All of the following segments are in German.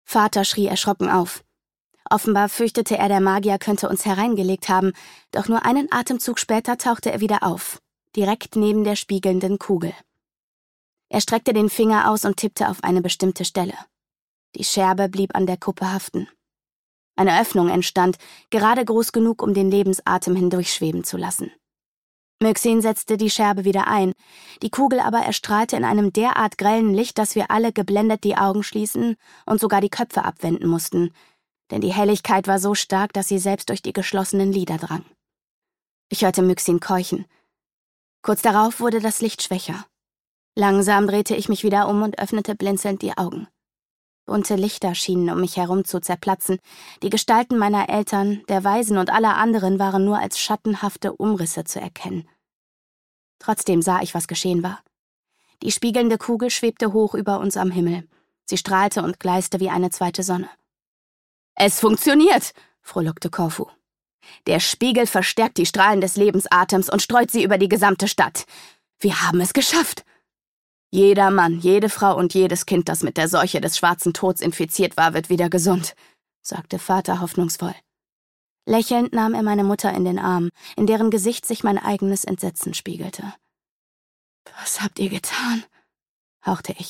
Vater schrie erschrocken auf. Offenbar fürchtete er, der Magier könnte uns hereingelegt haben, doch nur einen Atemzug später tauchte er wieder auf, direkt neben der spiegelnden Kugel. Er streckte den Finger aus und tippte auf eine bestimmte Stelle. Die Scherbe blieb an der Kuppe haften. Eine Öffnung entstand, gerade groß genug, um den Lebensatem hindurchschweben zu lassen. Myxin setzte die Scherbe wieder ein, die Kugel aber erstrahlte in einem derart grellen Licht, dass wir alle geblendet die Augen schließen und sogar die Köpfe abwenden mussten, denn die Helligkeit war so stark, dass sie selbst durch die geschlossenen Lider drang. Ich hörte Myxin keuchen. Kurz darauf wurde das Licht schwächer. Langsam drehte ich mich wieder um und öffnete blinzelnd die Augen. Bunte Lichter schienen um mich herum zu zerplatzen, die Gestalten meiner Eltern, der Waisen und aller anderen waren nur als schattenhafte Umrisse zu erkennen. Trotzdem sah ich, was geschehen war. Die spiegelnde Kugel schwebte hoch über uns am Himmel. Sie strahlte und gleiste wie eine zweite Sonne. »Es funktioniert«, frohlockte Corfu. »Der Spiegel verstärkt die Strahlen des Lebensatems und streut sie über die gesamte Stadt. Wir haben es geschafft. Jeder Mann, jede Frau und jedes Kind, das mit der Seuche des schwarzen Tods infiziert war, wird wieder gesund«, sagte Vater hoffnungsvoll. Lächelnd nahm er meine Mutter in den Arm, in deren Gesicht sich mein eigenes Entsetzen spiegelte. »Was habt ihr getan?«, hauchte ich.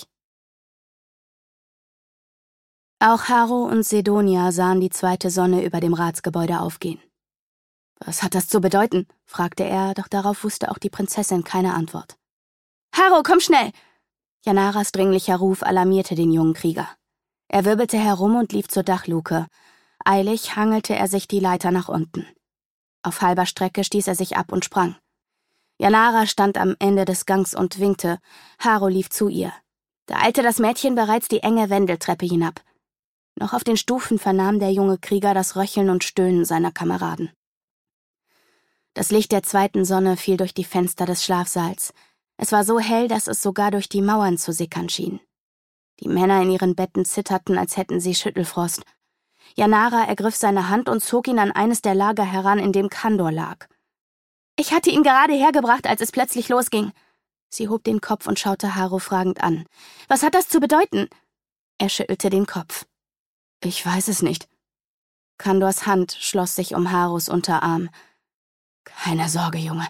Auch Harro und Sedonia sahen die zweite Sonne über dem Ratsgebäude aufgehen. »Was hat das zu bedeuten?«, fragte er, doch darauf wusste auch die Prinzessin keine Antwort. »Harro, komm schnell!« Janaras dringlicher Ruf alarmierte den jungen Krieger. Er wirbelte herum und lief zur Dachluke. Eilig hangelte er sich die Leiter nach unten. Auf halber Strecke stieß er sich ab und sprang. Janara stand am Ende des Gangs und winkte. Harro lief zu ihr. Da eilte das Mädchen bereits die enge Wendeltreppe hinab. Noch auf den Stufen vernahm der junge Krieger das Röcheln und Stöhnen seiner Kameraden. Das Licht der zweiten Sonne fiel durch die Fenster des Schlafsaals. Es war so hell, dass es sogar durch die Mauern zu sickern schien. Die Männer in ihren Betten zitterten, als hätten sie Schüttelfrost. Janara ergriff seine Hand und zog ihn an eines der Lager heran, in dem Kandor lag. »Ich hatte ihn gerade hergebracht, als es plötzlich losging.« Sie hob den Kopf und schaute Harro fragend an. »Was hat das zu bedeuten?« Er schüttelte den Kopf. »Ich weiß es nicht.« Kandors Hand schloss sich um Harros Unterarm. »Keine Sorge, Junge.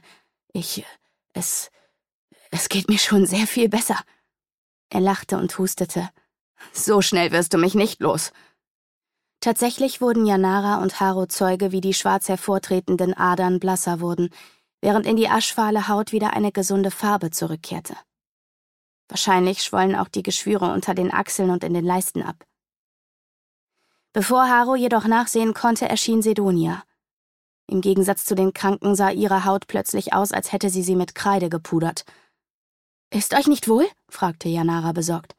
Es geht mir schon sehr viel besser.« Er lachte und hustete. »So schnell wirst du mich nicht los.« Tatsächlich wurden Janara und Harro Zeuge, wie die schwarz hervortretenden Adern blasser wurden, während in die aschfahle Haut wieder eine gesunde Farbe zurückkehrte. Wahrscheinlich schwollen auch die Geschwüre unter den Achseln und in den Leisten ab. Bevor Harro jedoch nachsehen konnte, erschien Sedonia. Im Gegensatz zu den Kranken sah ihre Haut plötzlich aus, als hätte sie mit Kreide gepudert. »Ist euch nicht wohl?« fragte Janara besorgt.